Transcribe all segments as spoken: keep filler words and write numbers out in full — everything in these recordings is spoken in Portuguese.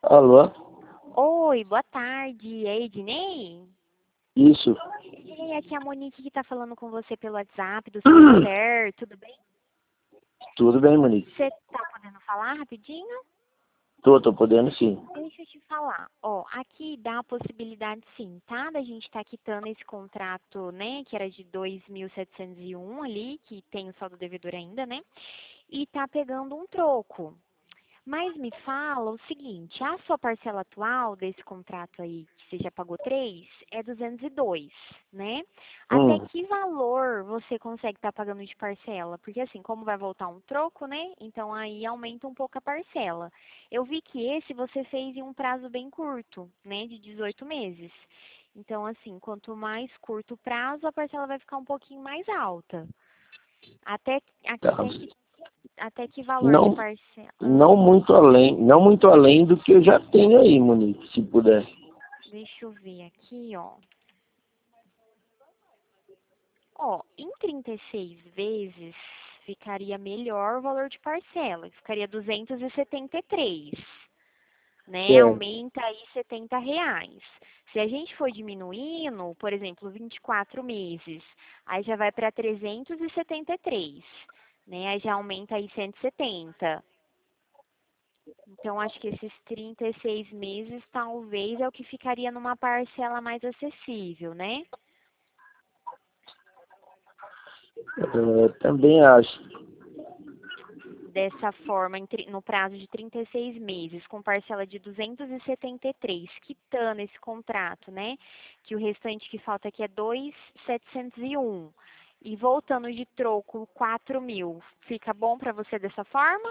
Alô? Oi, boa tarde. É Ednei? Isso. Ei, aqui é a Monique que tá falando com você pelo WhatsApp do Santander, tudo bem? Tudo bem, Monique? Você tá podendo falar rapidinho? Tô, tô podendo sim. Deixa eu te falar. Ó, aqui dá a possibilidade sim, tá? Da gente tá quitando esse contrato, né, que era de dois mil setecentos e um ali, que tem o saldo devedor ainda, né? E tá pegando um troco. Mas me fala o seguinte, a sua parcela atual desse contrato aí, que você já pagou três, é duzentos e dois, né? Até Hum, que valor você consegue estar pagando de parcela? Porque assim, como vai voltar um troco, né? Então aí aumenta um pouco a parcela. Eu vi que esse você fez em um prazo bem curto, né? De dezoito meses. Então assim, quanto mais curto o prazo, a parcela vai ficar um pouquinho mais alta. Até, tá. até que, até que valor de Não, parcela? Ah. não muito além, não muito além do que eu já tenho aí, Monique, se puder. Deixa eu ver aqui, ó. Ó, em trinta e seis vezes ficaria melhor o valor de parcela, ficaria duzentos e setenta e três, né? Certo. Aumenta aí setenta reais. Se a gente for diminuindo, por exemplo, vinte e quatro meses, aí já vai para trezentos e setenta e três, né? Aí já aumenta aí cento e setenta. Então, acho que esses trinta e seis meses talvez é o que ficaria numa parcela mais acessível, né? É, também acho. Dessa forma, entre- no prazo de trinta e seis meses, com parcela de duzentos e setenta e três, quitando esse contrato, né? Que o restante que falta aqui é dois mil setecentos e um. E voltando de troco quatro mil, fica bom para você dessa forma?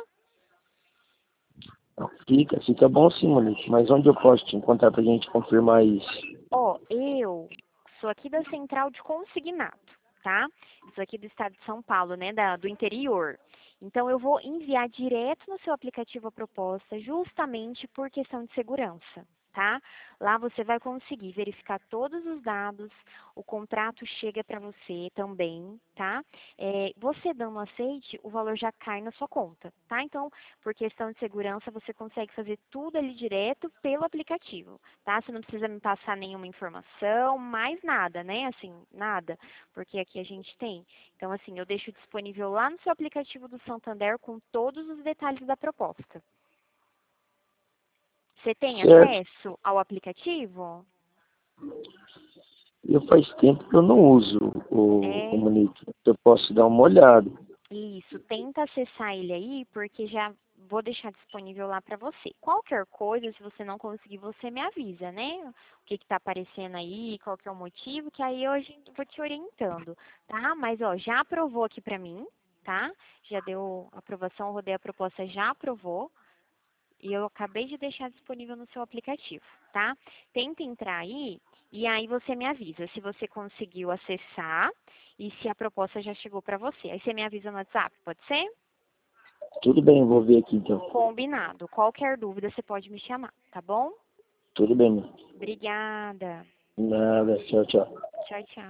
Não, fica, fica bom sim, Monique. Mas onde eu posso te encontrar pra gente confirmar isso? Ó, eu sou aqui da Central de Consignato, tá? Sou aqui do estado de São Paulo, né, da, do interior. Então, eu vou enviar direto no seu aplicativo a proposta, justamente por questão de segurança, tá? Lá você vai conseguir verificar todos os dados, o contrato chega para você também, tá? É, você dando aceite, o valor já cai na sua conta, tá? Então, por questão de segurança, você consegue fazer tudo ali direto pelo aplicativo, tá? Você não precisa me passar nenhuma informação, mais nada, né? Assim, nada, porque aqui a gente tem. Então, assim, eu deixo disponível lá no seu aplicativo do Santander com todos os detalhes da proposta. Você tem Certo. acesso ao aplicativo? Eu faz tempo que eu não uso o, o É. Monique. Eu posso dar uma olhada. Isso, tenta acessar ele aí, porque já vou deixar disponível lá para você. Qualquer coisa, se você não conseguir, você me avisa, né? O que está aparecendo aí, qual que é o motivo, que aí eu a gente- vou te orientando, tá? Mas, ó, já aprovou aqui para mim, tá? Já deu aprovação, rodei a proposta, já aprovou. E eu acabei de deixar disponível no seu aplicativo, tá? Tenta entrar aí e aí você me avisa se você conseguiu acessar e se a proposta já chegou para você. Aí você me avisa no WhatsApp, pode ser? Tudo bem, eu vou ver aqui então. Combinado. Qualquer dúvida você pode me chamar, tá bom? Tudo bem, Monique. Obrigada. Nada, tchau, tchau. Tchau, tchau.